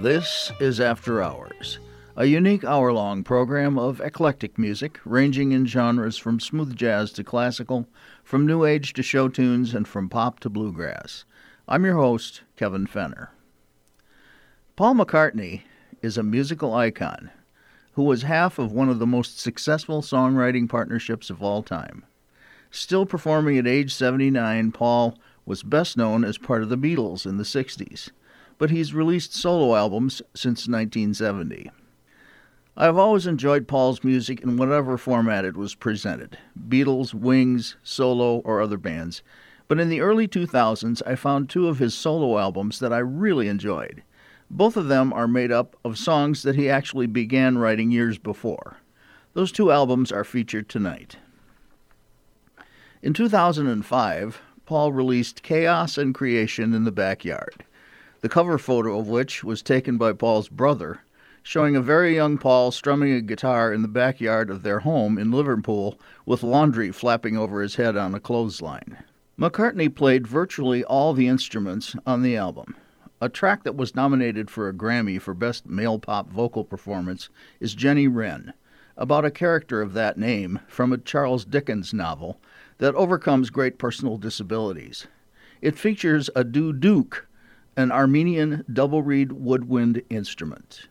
This is After Hours, a unique hour-long program of eclectic music ranging in genres from smooth jazz to classical, from new age to show tunes, and from pop to bluegrass. I'm your host, Kevin Fenner. Paul McCartney is a musical icon who was half of one of the most successful songwriting partnerships of all time. Still performing at age 79, Paul was best known as part of the Beatles in the 60s, but he's released solo albums since 1970. I've always enjoyed Paul's music in whatever format it was presented, Beatles, Wings, solo, or other bands, but in the early 2000s I found two of his solo albums that I really enjoyed. Both of them are made up of songs that he actually began writing years before. Those two albums are featured tonight. In 2005, Paul released Chaos and Creation in the Backyard, the cover photo of which was taken by Paul's brother, showing a very young Paul strumming a guitar in the backyard of their home in Liverpool with laundry flapping over his head on a clothesline. McCartney played virtually all the instruments on the album. A track that was nominated for a Grammy for Best Male Pop Vocal Performance is Jenny Wren, about a character of that name from a Charles Dickens novel that overcomes great personal disabilities. It features a duduk, an Armenian double-reed woodwind instrument.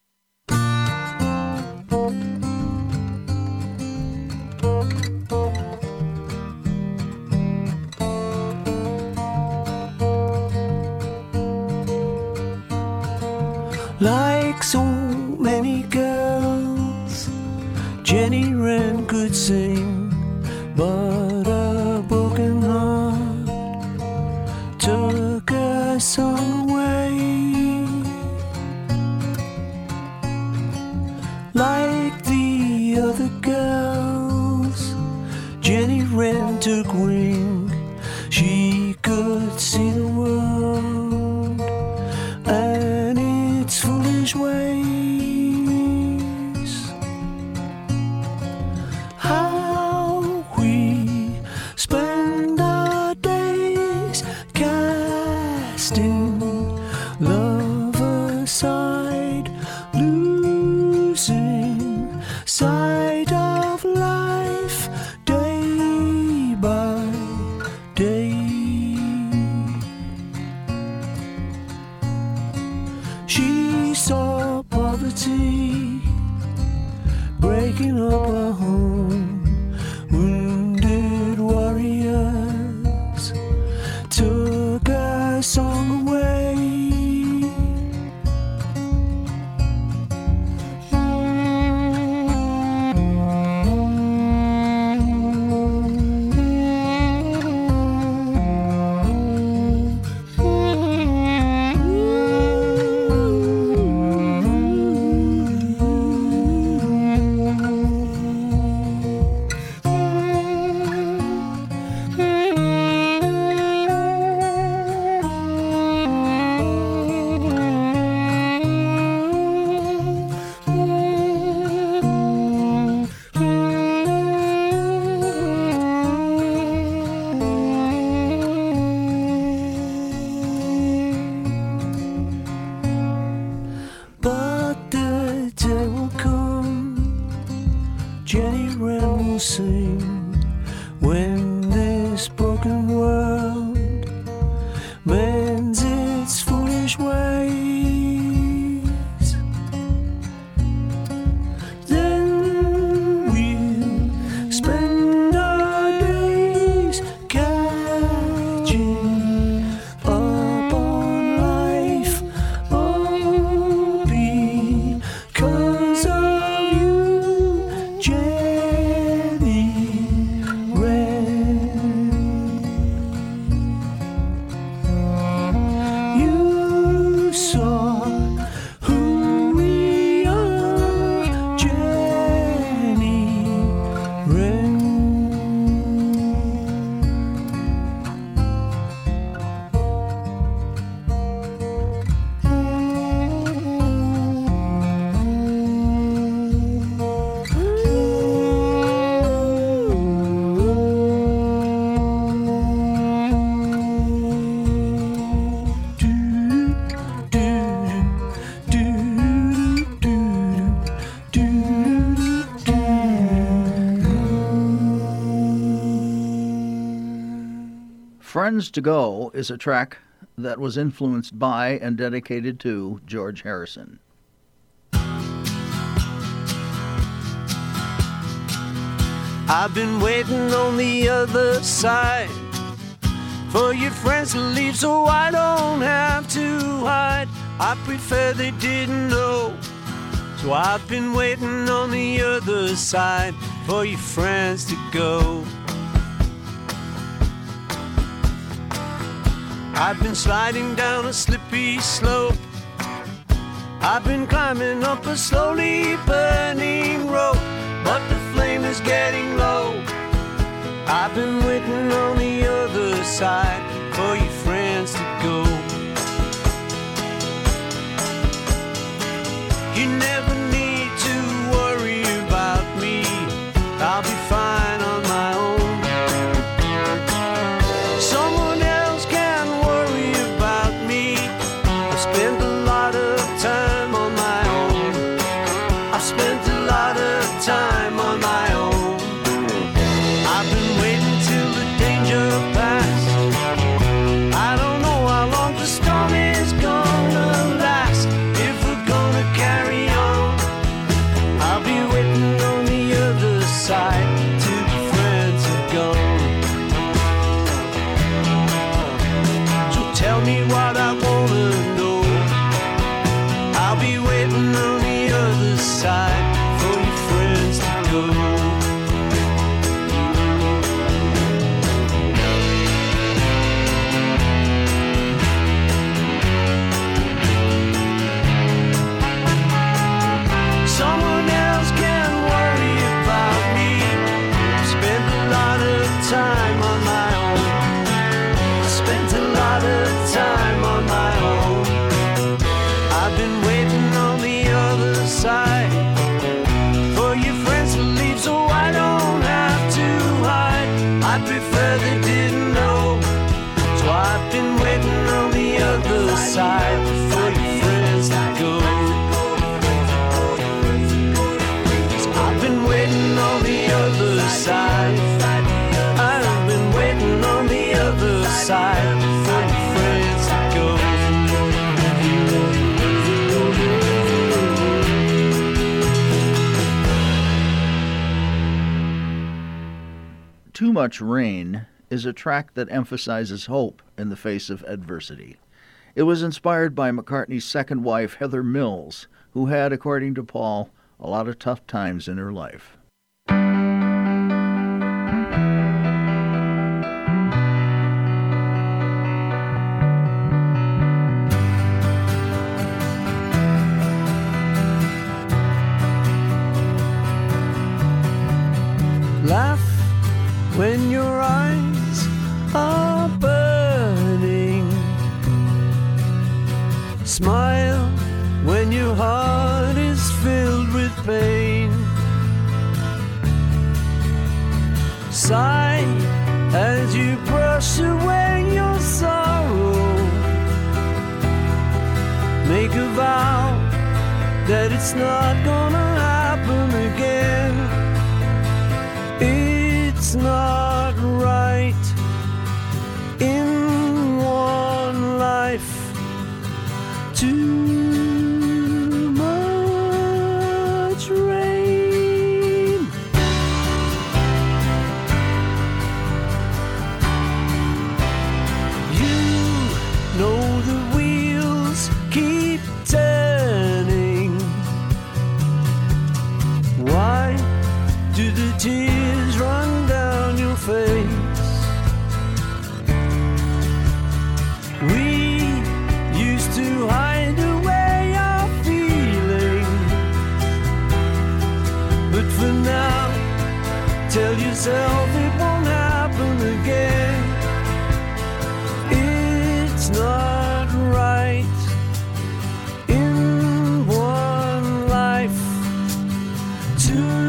Like so many girls, Jenny Wren could sing, but a broken heart took her song away. Like the other girls, Jenny Wren took wing. She could see the world and its foolish ways. How we spend our days casting love aside, losing sight of life day by day. She saw poverty breaking up her home. Wounded warriors took her song away. But the day will come, Jenny Wren will sing, when this broken world mends its foolish ways. Then we'll spend our days catching up on life, all because of you, Jenny. Friends to Go is a track that was influenced by and dedicated to George Harrison. I've been waiting on the other side for your friends to leave so I don't have to hide. I prefer they didn't know, so I've been waiting on the other side for your friends to go. I've been sliding down a slippy slope, I've been climbing up a slowly burning rope, but the flame is getting low. I've been waiting on the other side for your friends to go. You never need to worry about me, I'll be fine on my own. Someone else can worry about me, I've spent a lot of time on my own. I've spent a lot of time on my own. I've been waiting till the danger passed. I don't know how long the storm is gonna last. If we're gonna carry on, I'll be waiting on the other side till the friends are gone. So tell me what I wanna know, I'll be waiting on the other side for your friends to go. Someone else can worry about me, spend a lot of time on my own. Spent a lot of time on my own. I've been waiting on the other side for your friends to leave so I don't have to hide. I prefer they didn't know, so I've been waiting on the other side for your friends to go. I've been waiting on the other side, I've been waiting on the other side for your friends to go. Too Much Rain is a track that emphasizes hope in the face of adversity. It was inspired by McCartney's second wife, Heather Mills, who had, according to Paul, a lot of tough times in her life. Laugh when your eyes are burning. Smile when your heart is filled with pain. Sigh as you brush away your sorrow. Make a vow that it's not gonna happen again. It's not right in one life. Too much rain. You know the wheels keep turning. Why do the tears run down your face? We used to hide away our feeling, but for now, tell yourself it won't happen again. It's not right in one life. Too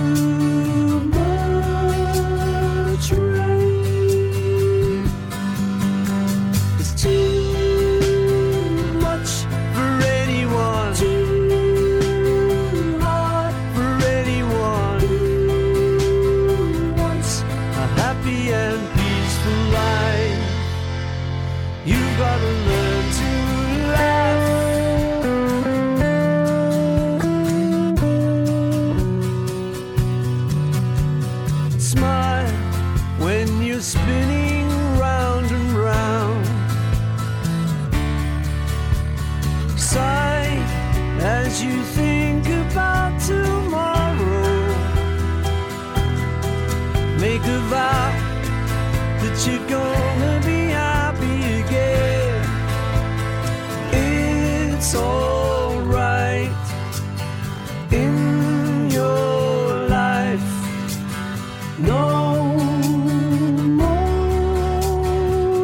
much rain. It's too much for anyone. Too hard for anyone who wants a happy and peaceful life. you're gonna be happy again. It's alright in your life. No more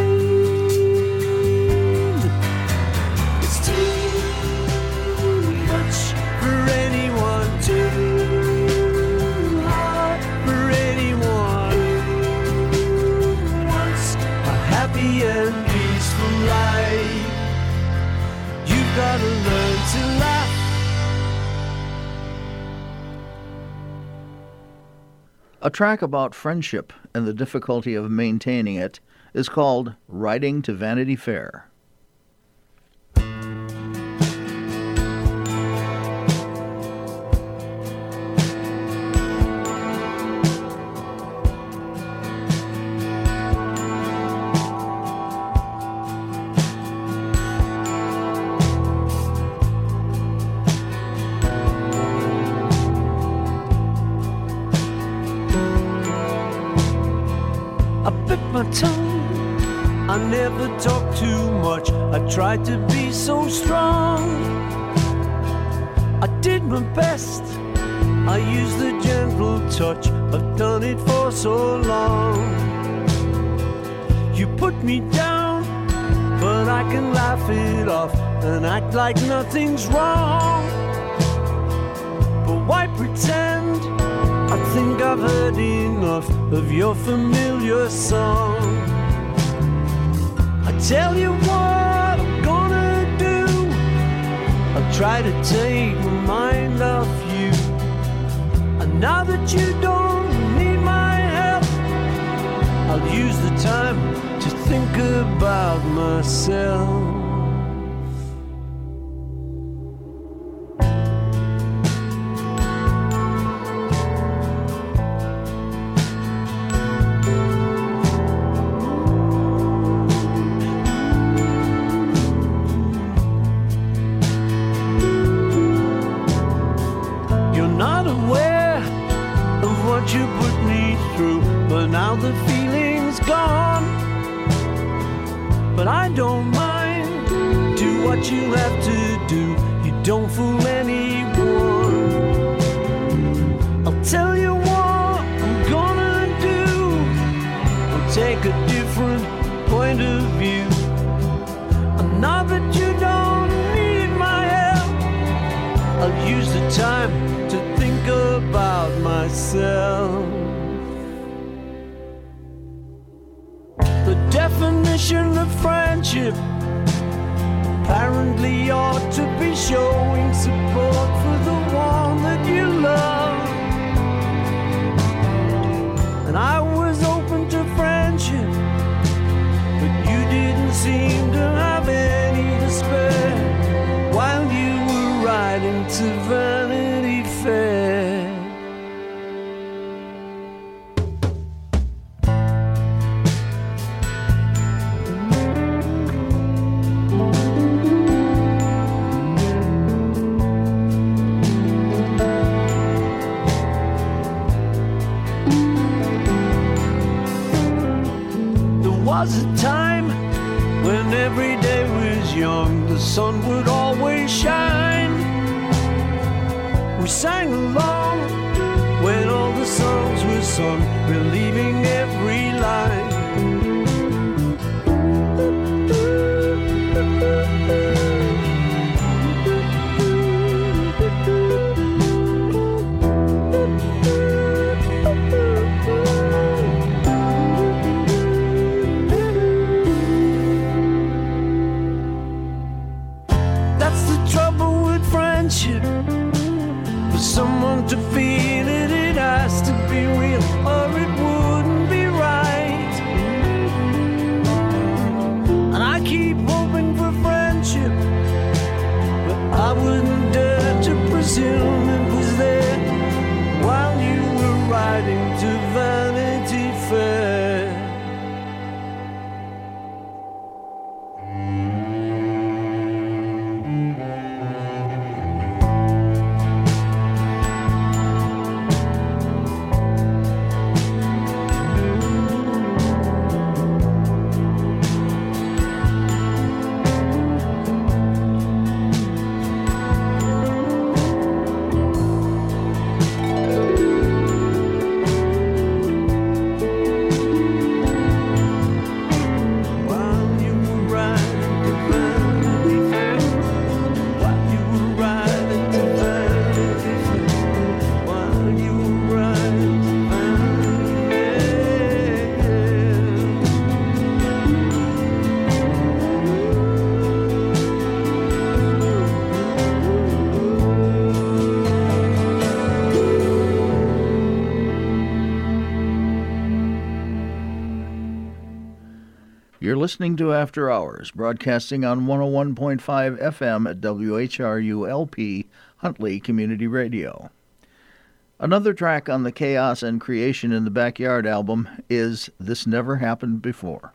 rain. It's too much for anyone, too hard for anyone who wants a happy and peaceful life. You've got to learn to laugh. A track about friendship and the difficulty of maintaining it is called Riding to Vanity Fair. I bit my tongue, I never talked too much. I tried to be so strong. I did my best, I used the gentle touch. I've done it for so long. You put me down, but I can laugh it off and act like nothing's wrong. But why pretend? I think I've heard enough of your familiar song. I tell you what I'm gonna do, I'll try to take my mind off you. And now that you don't need my help, I'll use the time to think about myself. You put me through, but now the feeling's gone. But I don't mind, do what you have to do, you don't fool anyone. I'll tell you what I'm gonna do, I'll take a different point of view. And now that you don't need my help, I'll use the time to think about myself. The definition of friendship apparently ought to be showing support for the one that you love. And I was open to friendship, but you didn't seem to have any to spare while you were riding to Vanity Fair. Was a time when every day was young, the sun would always shine. We sang along when all the songs were sung, believing every line. For someone to feel it, it has to be real, or it wouldn't be right. And I keep hoping for friendship, but I wouldn't dare to presume it was there while you were riding to Vanity Fair. You're listening to After Hours, broadcasting on 101.5 FM at WHRU-LP, Huntley Community Radio. Another track on the Chaos and Creation in the Backyard album is This Never Happened Before.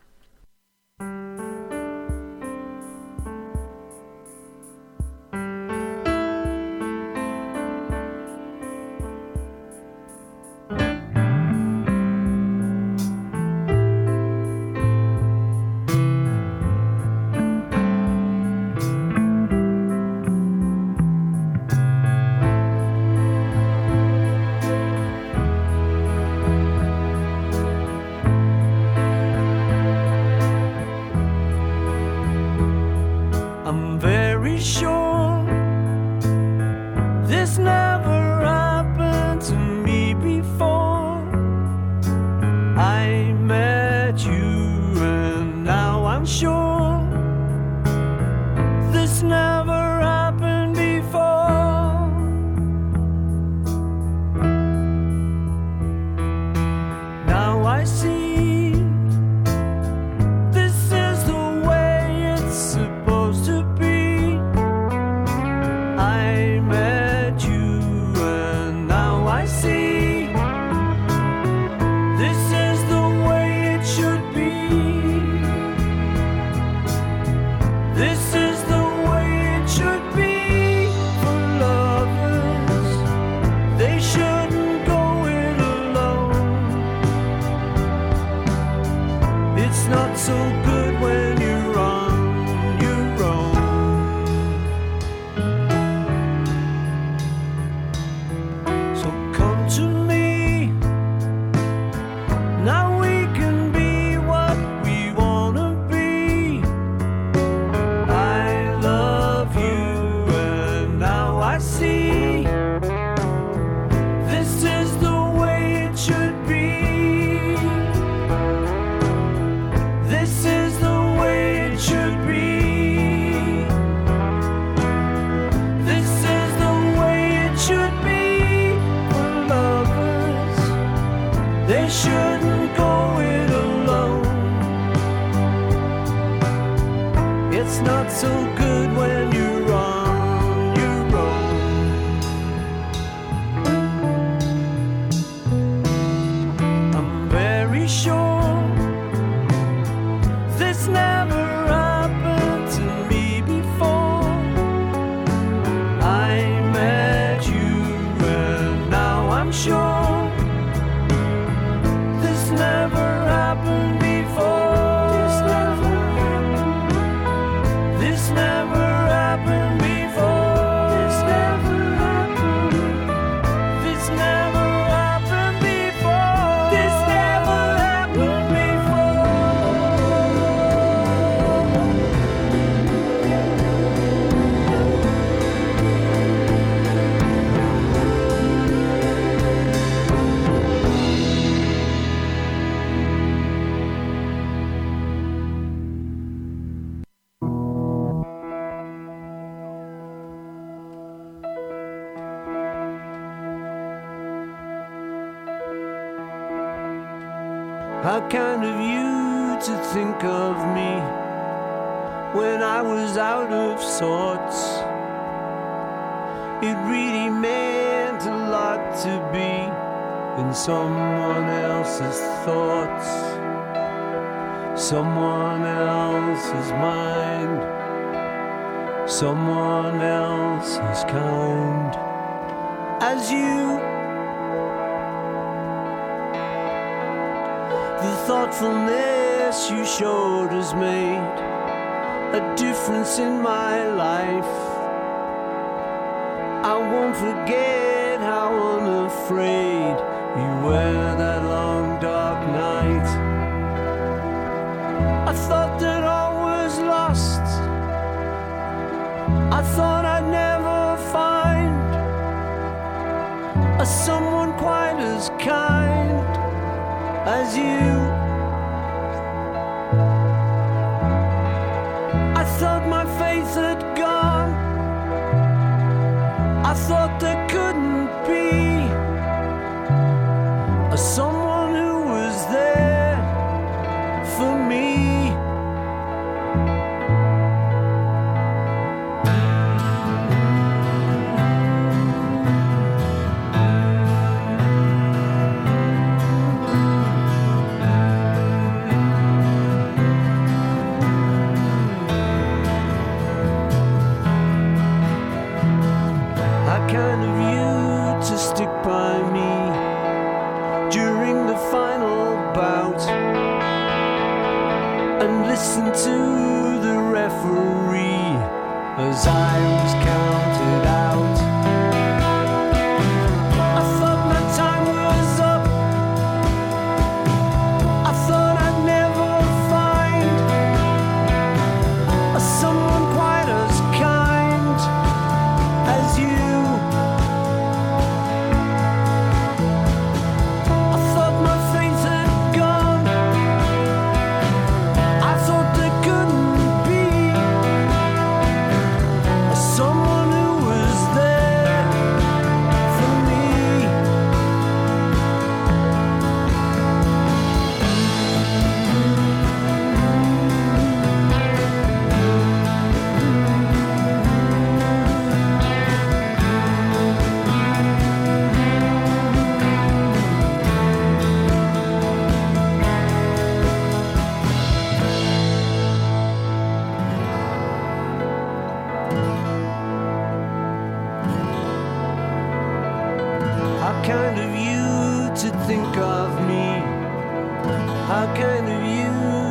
How kind of you to think of me when I was out of sorts. It really meant a lot to be in someone else's thoughts, someone else's mind, someone else's kind. As you, the thoughtfulness you showed has made a difference in my life. I won't forget how unafraid you were that long dark night. I thought that all was lost. I thought I'd never find someone quite as kind as you. I thought my faith had gone. I thought there couldn't be someone who was there for me. kind of you to think of me. How kind of you.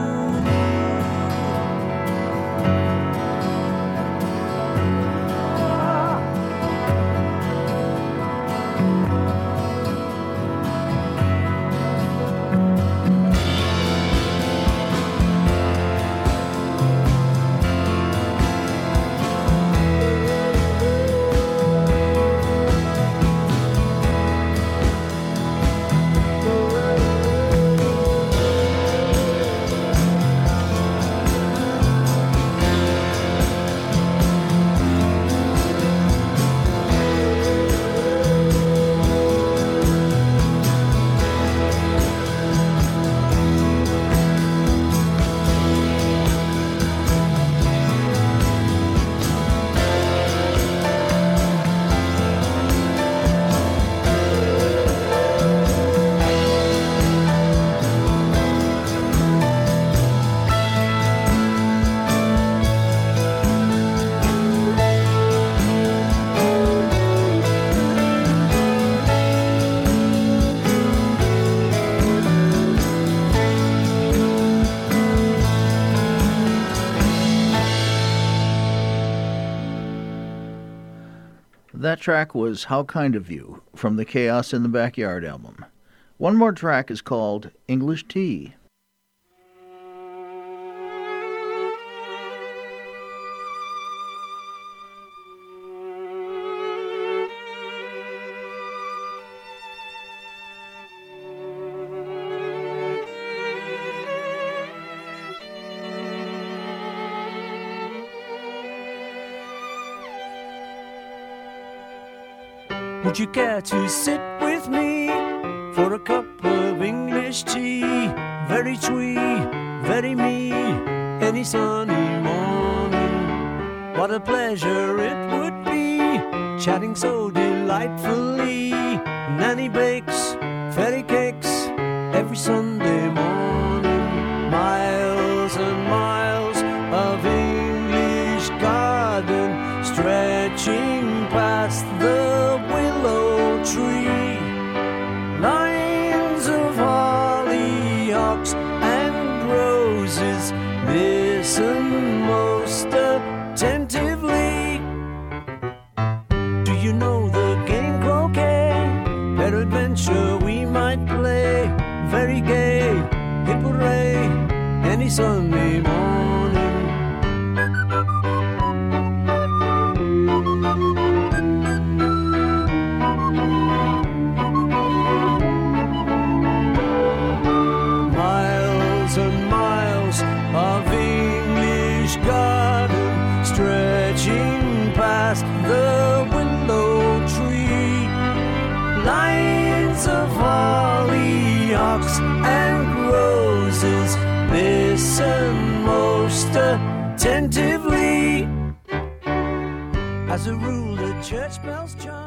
That track was How Kind of You from the Chaos in the Backyard album. One more track is called English Tea. Would you care to sit with me for a cup of English tea? Very sweet, very me, any sunny morning. What a pleasure it would be, chatting so delightfully. Nanny bakes fairy cakes every Sunday morning. Miles and miles of English garden stretching past the willow tree. Lines of hollyhocks and roses, listen most attentively. Do you know the game croquet? Peradventure we might play. Very gay, hip hooray, any Sunday morning. Miles and miles of English garden stretching past the willow tree. Lines of hollyhocks and roses, listen most attentively. As a rule, the church bells chime.